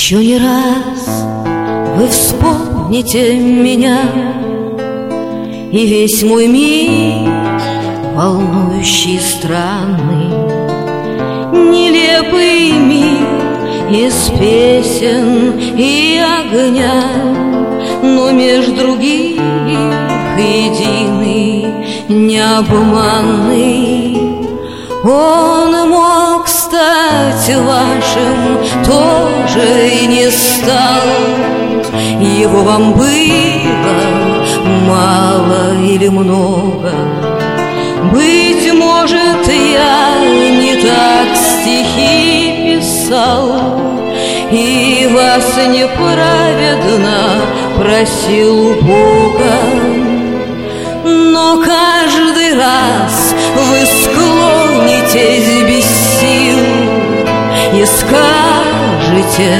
Еще не раз вы вспомните меня, и весь мой мир, волнующий, странный, нелепый мир из песен и огня, но меж других единый, необманный. Он мог стать вашим, тоже и не стал. Его вам было мало или много? Быть может, я не так стихи писал и вас неправедно просил у Бога. Но каждый раз вы склонитесь без сил и скажете: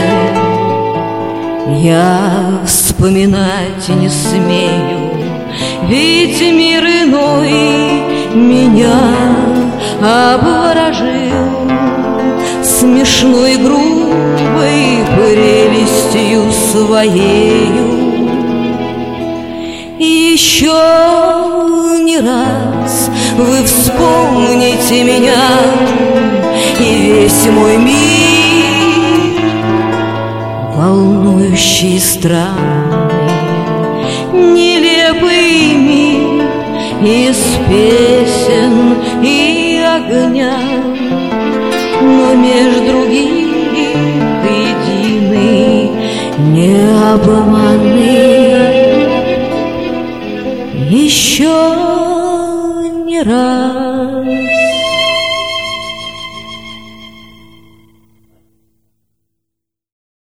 я вспоминать не смею, ведь мир иной меня обворожил смешной грубой прелестью своею. Еще не раз вы вспомните меня, и весь мой мир, волнующий, странный, нелепый мир из песен и огня, но меж других единый, необманный. Еще не раз